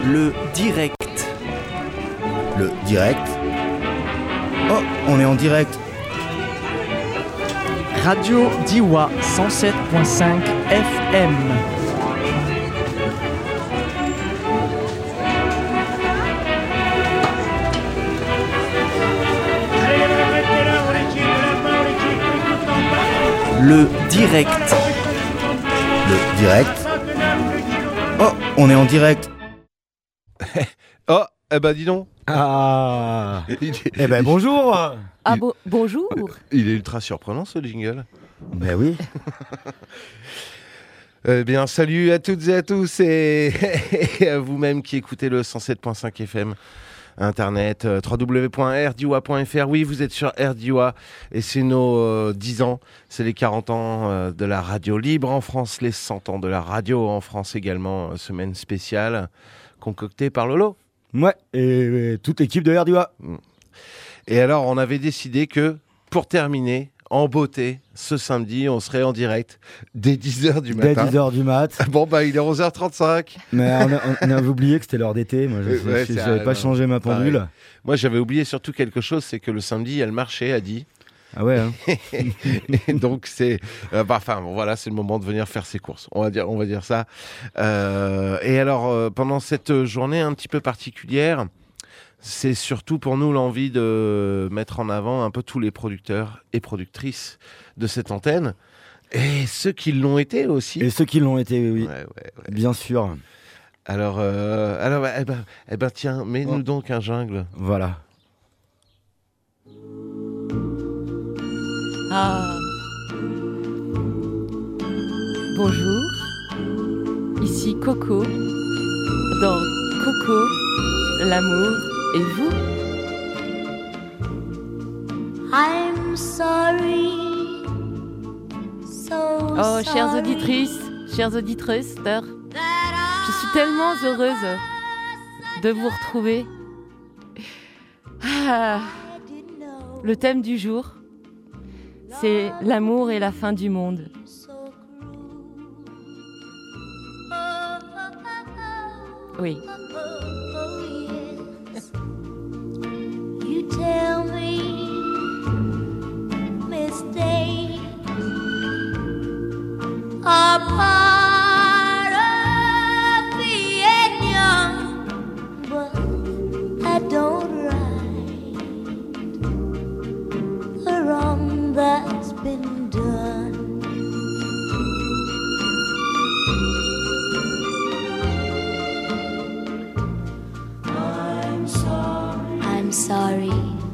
Le direct. Le direct. Oh, on est en direct. Radio Diois 107.5 FM. Le direct. Le direct. Oh, on est en direct. Oh, eh ben dis donc. Ah. Eh ben bonjour. Ah bonjour. Il est ultra surprenant ce jingle. Ben oui. Eh bien, salut à toutes et à tous et à vous-même qui écoutez le 107.5 FM. Internet, www.rdiois.fr. Oui, vous êtes sur RDiois et c'est nos 10 ans, c'est les 40 ans de la radio libre en France, les 100 ans de la radio en France également, semaine spéciale concoctée par Lolo. Ouais, et toute l'équipe de RDiois. Et alors, on avait décidé que, pour terminer, en beauté, ce samedi, on serait en direct dès 10h du matin. Dès 10h du mat. Bon, bah, il est 11h35. Mais on a oublié que c'était l'heure d'été. Moi, je n'avais pas changé ma pendule. Pareil. Moi, j'avais oublié surtout quelque chose, c'est que le samedi, elle marchait à 10. Ah ouais, hein. Et donc, c'est... voilà, c'est le moment de venir faire ses courses. On va dire ça. Et alors, pendant cette journée un petit peu particulière, c'est surtout pour nous l'envie de mettre en avant un peu tous les producteurs et productrices de cette antenne. Et ceux qui l'ont été aussi. Et ceux qui l'ont été, oui. Ouais. Bien sûr. Alors, tiens, mets-nous donc un jungle. Voilà. Ah. Bonjour. Ici Coco. Dans Coco, l'amour et vous. I'm sorry. Oh, chères auditrices, chers auditeurs, je suis tellement heureuse de vous retrouver. Ah, le thème du jour, c'est l'amour et la fin du monde. Oui. You tell me mistakes are part of being young, but I don't right the wrong that's been done. I'm sorry,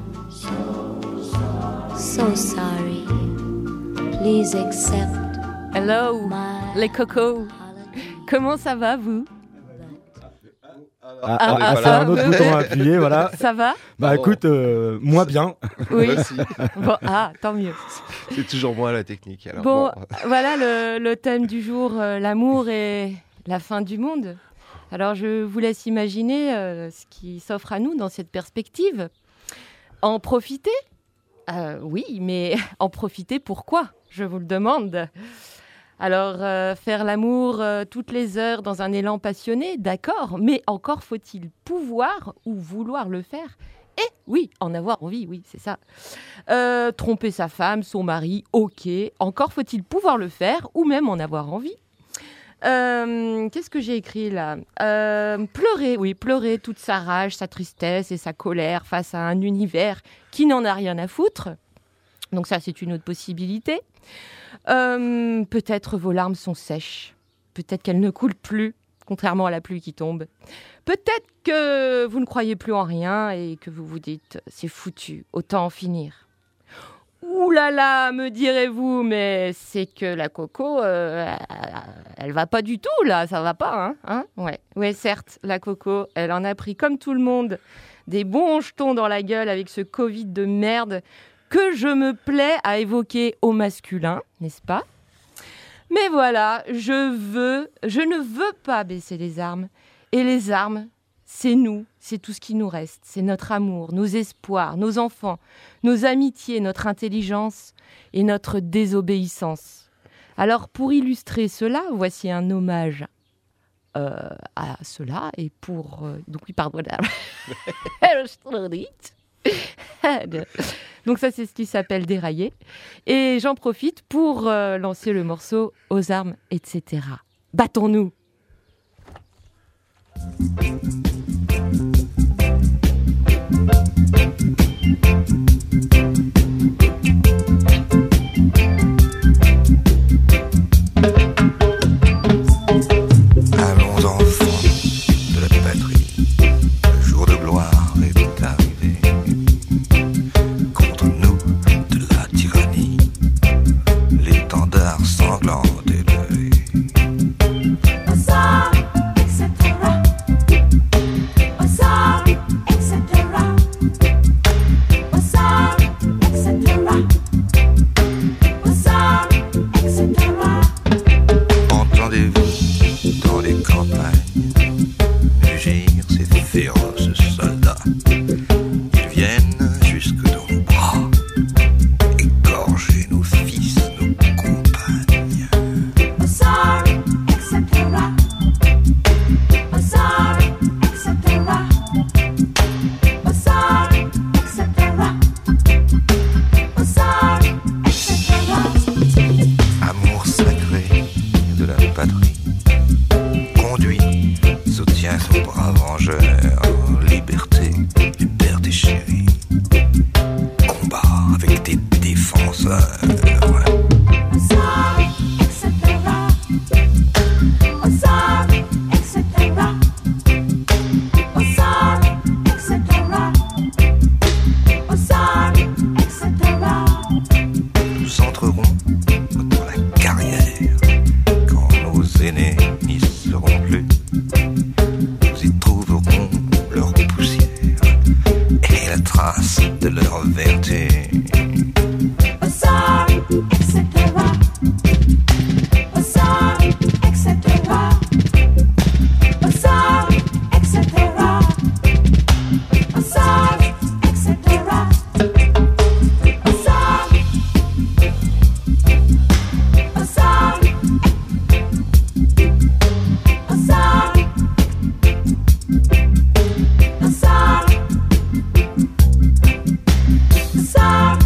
so sorry. Please accept Hello, my les cocos. Comment ça va, vous? C'est un autre bouton à appuyer, voilà. Ça va? Bah écoute, moi bien. Oui. Bon, tant mieux. C'est toujours moi la technique. Alors, Bon, voilà le thème du jour, l'amour et la fin du monde. Alors, je vous laisse imaginer ce qui s'offre à nous dans cette perspective. En profiter? Oui, mais en profiter pourquoi? Je vous le demande. Alors, faire l'amour toutes les heures dans un élan passionné, d'accord, mais encore faut-il pouvoir ou vouloir le faire? Et oui, en avoir envie, oui, c'est ça. Tromper sa femme, son mari, ok. Encore faut-il pouvoir le faire ou même en avoir envie. Qu'est-ce que j'ai écrit là? Pleurer toute sa rage, sa tristesse et sa colère face à un univers qui n'en a rien à foutre. Donc ça, c'est une autre possibilité. Peut-être vos larmes sont sèches. Peut-être qu'elles ne coulent plus, contrairement à la pluie qui tombe. Peut-être que vous ne croyez plus en rien et que vous vous dites « c'est foutu, autant en finir ». Ouh là là, me direz-vous, mais c'est que la Coco, elle va pas du tout là, ça va pas, hein ouais, certes, la Coco, elle en a pris comme tout le monde des bons jetons dans la gueule avec ce Covid de merde que je me plais à évoquer au masculin, n'est-ce pas? Mais voilà, je ne veux pas baisser les armes, et les armes, c'est nous, c'est tout ce qui nous reste. C'est notre amour, nos espoirs, nos enfants, nos amitiés, notre intelligence et notre désobéissance. Alors, pour illustrer cela, voici un hommage à cela et pour... donc oui, pardon. Donc ça, c'est ce qui s'appelle dérailler. Et j'en profite pour lancer le morceau Aux armes, etc. Battons-nous. Allons enfants de la patrie, le jour de gloire est arrivé. Contre nous de la tyrannie, l'étendard sanglant est levé. Aux armes, etc. Aux armes, etc. Aux armes, etc. Aux armes, etc. Entendez-vous dans les campagnes mugir ces féroces soldats? Ils viennent jusque dans nos bras, égorger nos fils, nos compagnes. Aux armes, etc. Aux armes, etc. Aux armes, etc. Aux armes, etc. Amour sacré de la patrie, conduit, soutient son brave vengeur. Liberté, liberté chérie, combat avec tes défenseurs. Aux armes, etc. Aux armes, etc. Aux armes, etc. Aux armes, etc. Nous entrerons dans la carrière quand nos aînés n'y seront plus. Nous y trouverons leur poussière et la trace de leur vertu. Aux armes, etc. Aux armes, etc. Aux armes, etc. Aux armes, etc. Aux armes, aux armes, aux armes, aux armes, aux armes.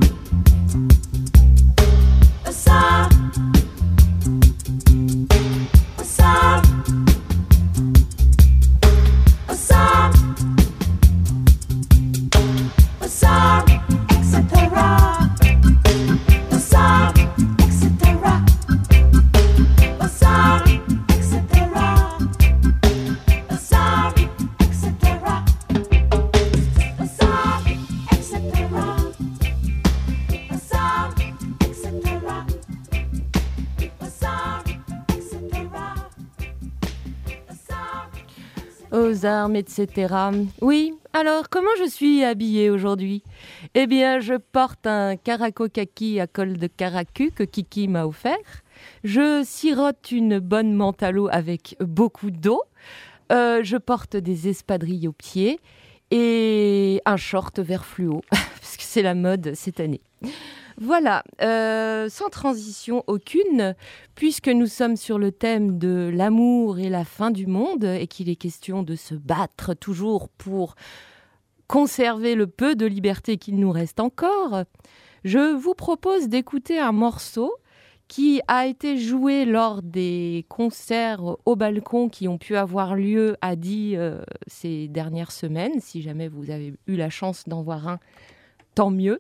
Aux armes, etc. Oui, alors comment je suis habillée aujourd'hui ? Eh bien, je porte un caraco kaki à col de caracu que Kiki m'a offert. Je sirote une bonne menthe à l'eau avec beaucoup d'eau. Je porte des espadrilles aux pieds et un short vert fluo, parce que c'est la mode cette année. Voilà, sans transition aucune, puisque nous sommes sur le thème de l'amour et la fin du monde, et qu'il est question de se battre toujours pour conserver le peu de liberté qu'il nous reste encore, je vous propose d'écouter un morceau qui a été joué lors des concerts au balcon qui ont pu avoir lieu à Die ces dernières semaines. Si jamais vous avez eu la chance d'en voir un, tant mieux.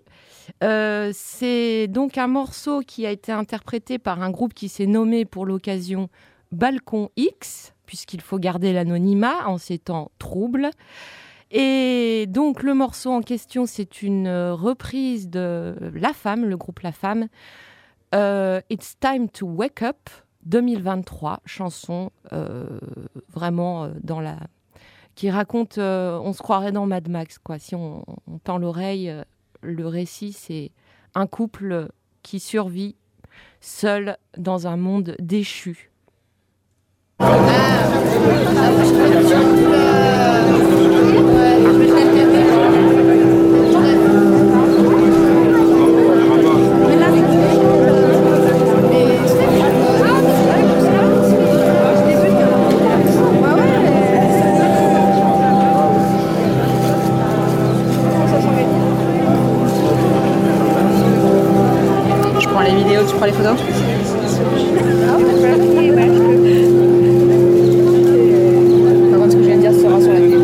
C'est donc un morceau qui a été interprété par un groupe qui s'est nommé pour l'occasion Balcon X, puisqu'il faut garder l'anonymat en ces temps troubles. Et donc le morceau en question, c'est une reprise de La Femme, le groupe La Femme. It's Time to Wake Up 2023, chanson vraiment dans la... qui raconte, on se croirait dans Mad Max, quoi. Si on tend l'oreille, le récit, c'est un couple qui survit seul dans un monde déchu. les vidéos, tu prends les photos. Par contre, ce que je viens de dire sera sur la vidéo.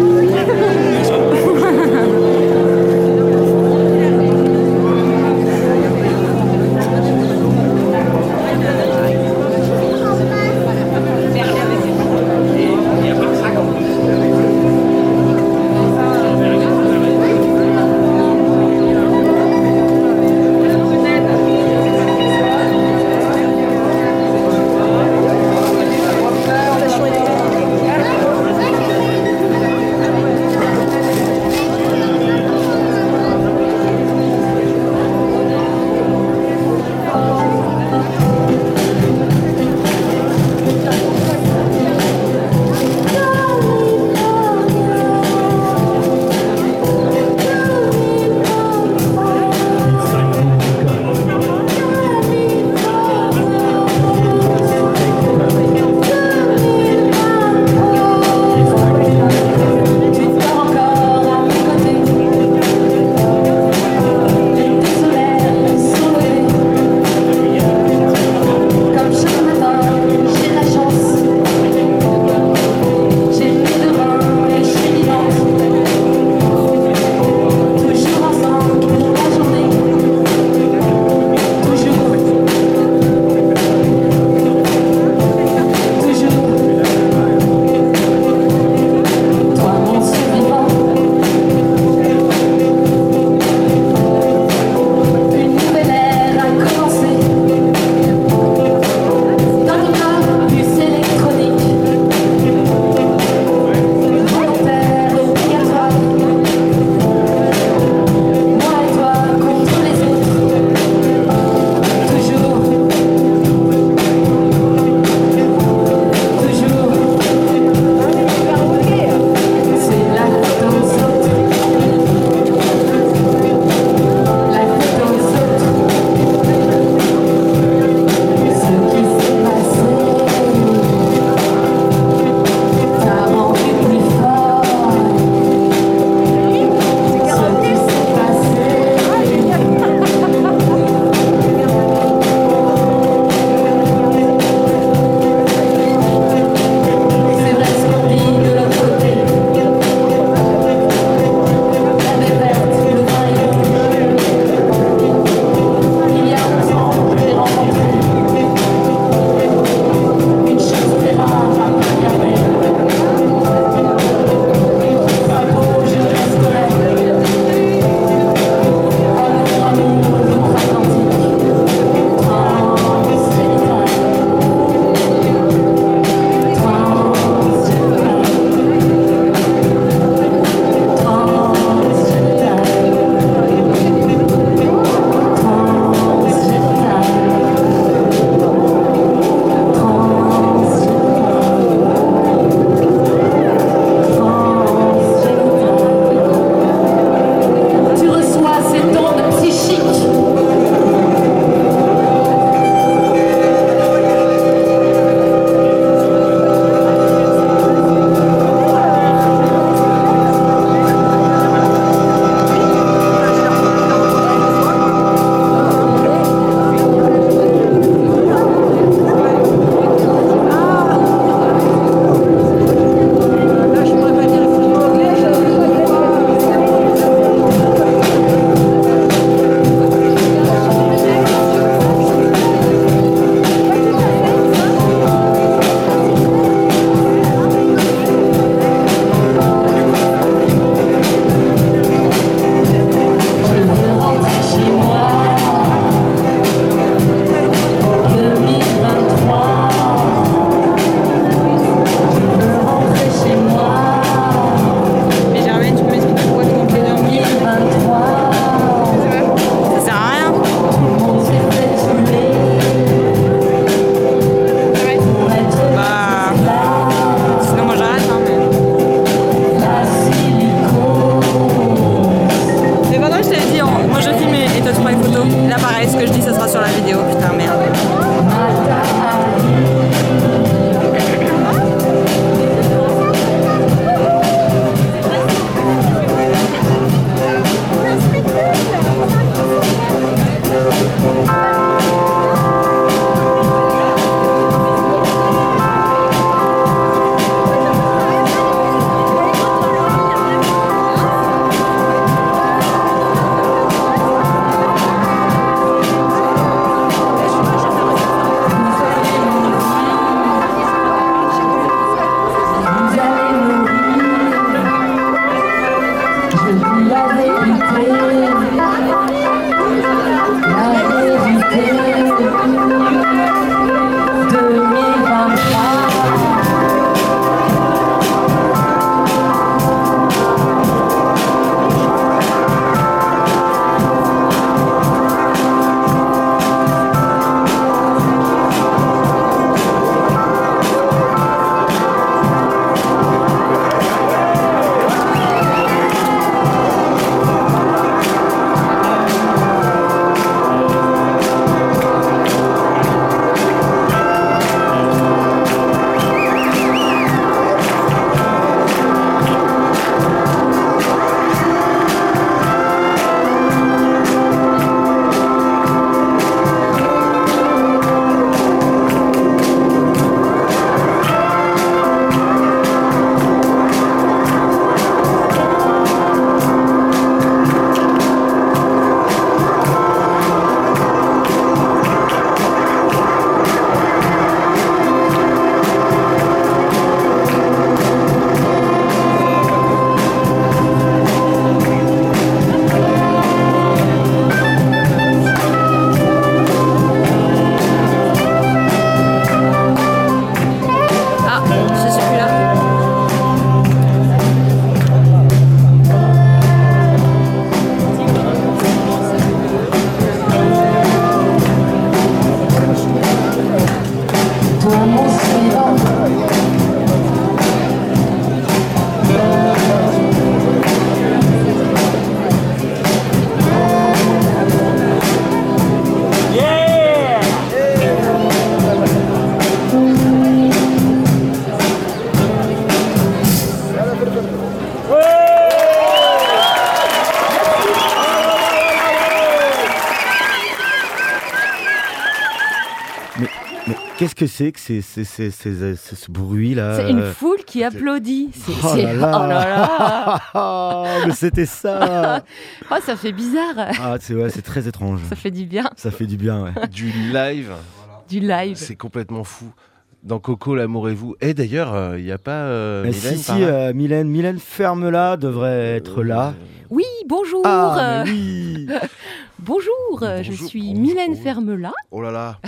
Mais qu'est-ce que c'est que ce bruit-là C'est une foule qui applaudit. Oh là là. Mais c'était ça. Oh, ça fait bizarre. Ah, c'est très étrange. Ça fait du bien. Ça fait du bien, ouais. Du live. Du live. C'est complètement fou. Dans Coco, l'amour et vous. Et d'ailleurs, il n'y a pas Mylène Si, par là Mylène Ferme-là devrait être là. Oui, bonjour. Ah, mais oui. Bonjour, je suis Mylène Ferme-là. Oh là là.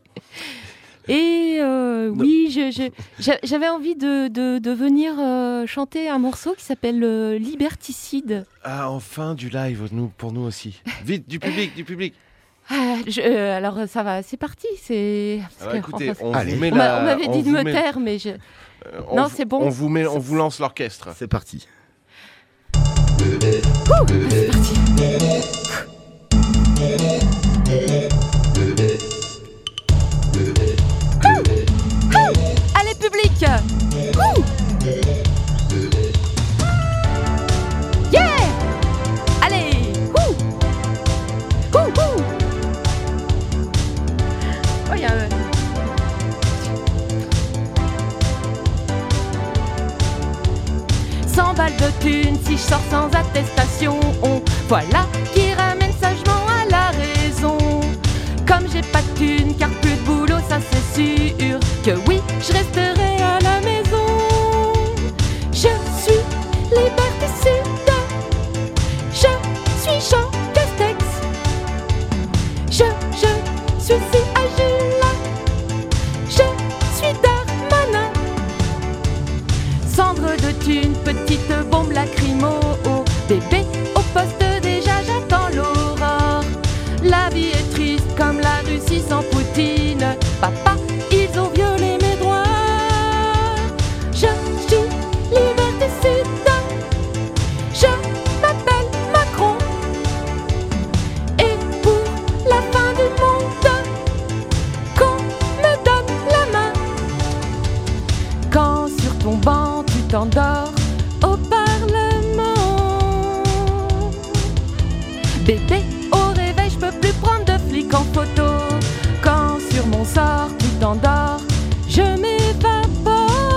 Et oui, j'avais envie de venir chanter un morceau qui s'appelle Liberticide. Ah, enfin du live, pour nous aussi. Vite, du public. Alors ça va, c'est parti. Alors, écoutez, on allez. vous met on m'avait dit de me taire, mais non, c'est bon. On vous lance l'orchestre. C'est parti. C'est parti. Allez, public. Yeah. Allez. Oh, y a 100 balles de thunes si je sors sans attestation. Voilà qui ramène sagement à la raison. Comme j'ai pas de thunes car plus de boulot, ça c'est sûr que oui, je resterai à la maison. Je suis liberticide. Je suis Jean Castex. Je suis si agile. Je suis Darmanin. Cendre de thunes, petite bombe lacrymo. Bébé au poste déjà, j'attends l'aurore. La vie est triste comme la Russie sans Poutine. Papa, ils ont violé mes droits. Je suis liberticide. Je m'appelle Macron. Et pour la fin du monde, qu'on me donne la main. Quand sur ton banc tu t'endors au Parlement. Bébé, au réveil, je peux plus prendre de flic en photo. Quand sur mon sort tu t'endors, je m'évapore.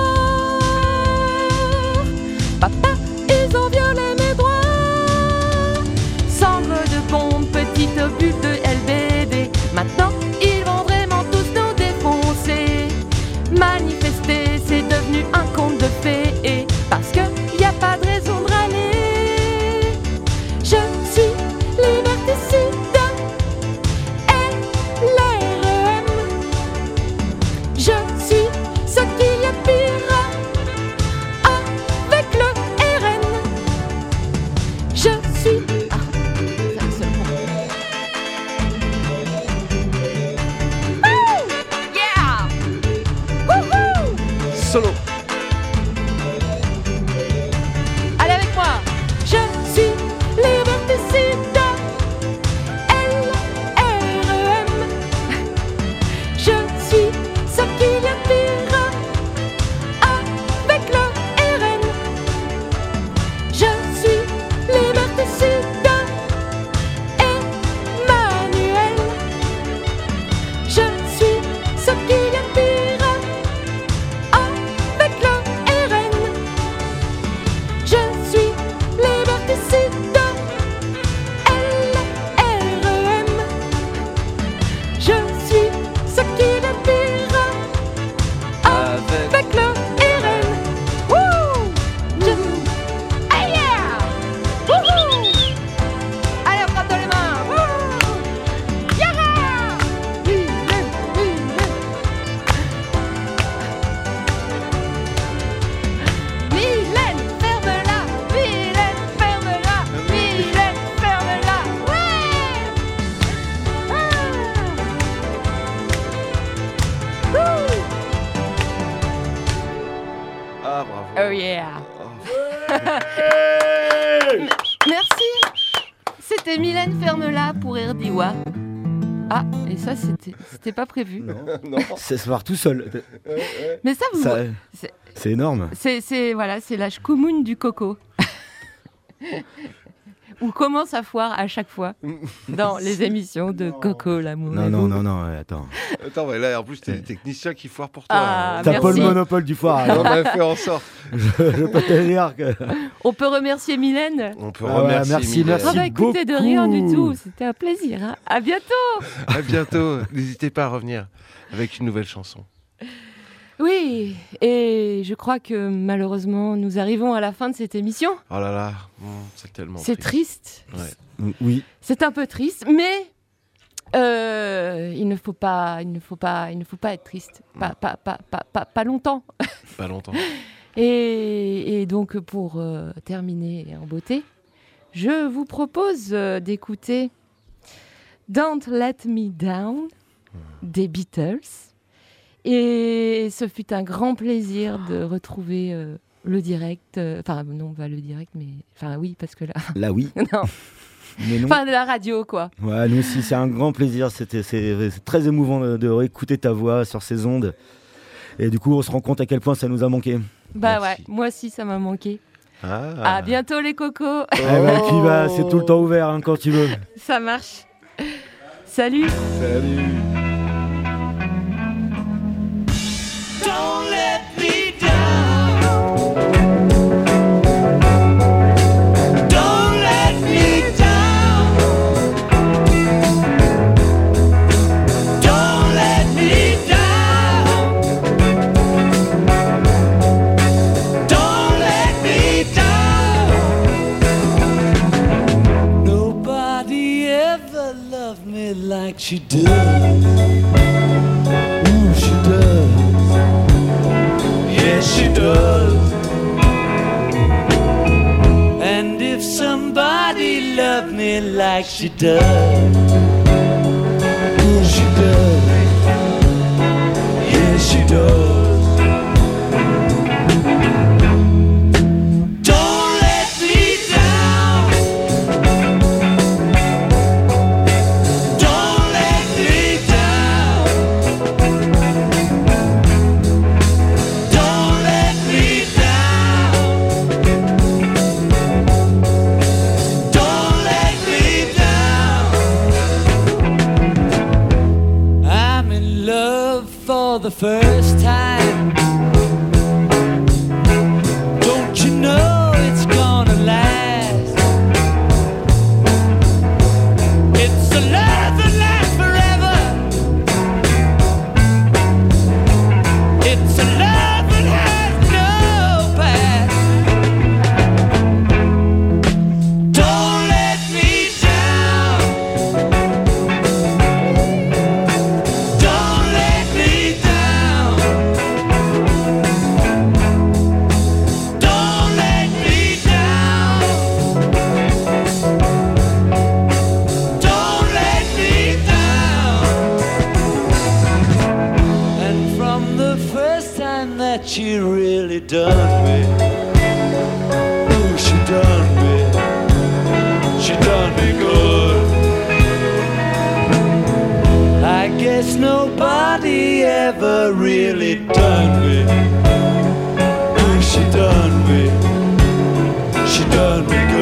Papa, ils ont violé mes droits. Cendre de bombe, petite bulle de LBD. Maintenant, ils vont vraiment tous nous défoncer. Manifester, c'est devenu un conte de fées. Et parce que y a pas de raison de râler. Je suis liberticide. LREM. Je suis ce qu'il y a pire avec le RN. Je suis... Ah, c'est un seul mot. Wouh! Yeah! Wouhou! Solo. Allez avec moi. Je suis liberticide. LREM. Je suis ce qu'il y a pire avec le RN. Je suis liberticide. Emmanuel. Je suis ce qu'il y a pire avec le RN. Je suis liberticide. LREM. Je suis ce qu'il y a pire avec le RN. Wouh! Hey yeah! Wouhou! Allez, on frappe dans les mains. Wouh! Yaha! Mylène, ferme-la. Mylène, ferme-la. Mylène, ferme-la. Ouais! Wouh! Ah, bravo. Oh yeah! Merci. C'était Mylène Ferme-la pour Erdiwa. Ah, et ça, c'était pas prévu. Non. Ça se part tout seul. Mais ça, vous... Ça- c'est- C'est énorme. C'est voilà, c'est la chkoumoun du coco. ou comment ça foire à chaque fois dans les émissions de Coco l'amour. Non, attends. Attends, mais là, en plus, t'es le technicien qui foire pour toi. Ah, T'as pas merci. le monopole du foire. On a fait en sorte. Je peux te dire que. On peut remercier Mylène. On peut Ah ouais, remercier merci, Mylène. merci. Ah bah écoutez, de beaucoup. rien du tout, c'était un plaisir. Hein. À bientôt. À bientôt. N'hésitez pas à revenir avec une nouvelle chanson. Oui, et je crois que malheureusement, nous arrivons à la fin de cette émission. Oh là là, c'est tellement C'est triste. Ouais. Oui. C'est un peu triste, mais il ne faut pas être triste. Pas longtemps. Pas longtemps. Et donc, pour terminer en beauté, je vous propose d'écouter Don't Let Me Down des Beatles. Et ce fut un grand plaisir de retrouver le direct. Enfin, non, pas le direct, mais. Enfin, oui, parce que là. Là, oui. Non. Mais non. Enfin, de la radio, quoi. Ouais, nous aussi, c'est un grand plaisir. C'est très émouvant de réécouter ta voix sur ces ondes. Et du coup, on se rend compte à quel point ça nous a manqué. Bah Merci. ouais, moi aussi, ça m'a manqué. Ah. À bientôt, les cocos. Eh ben, et puis, bah, c'est tout le temps ouvert hein, quand tu veux. Ça marche. Salut. Salut. Don't let me down. Don't let me down. Don't let me down. Don't let me down. Nobody ever loved me like she does. Ooh, she does. Yes, she does. And if somebody loved me like she does, oh, she does. Yes, she does. Don't let me down. Don't let me down. Don't let me down. Don't let me down. I'm in love for the first time. Don't you know it's gonna last? It's a love that lasts forever. It's a love that has no past. Don't let me down. Don't let me down. Don't let me down. Don't let me down. And from the first time that she really done me, ooh, she done me good. I guess nobody ever really done me, ooh, she done me good.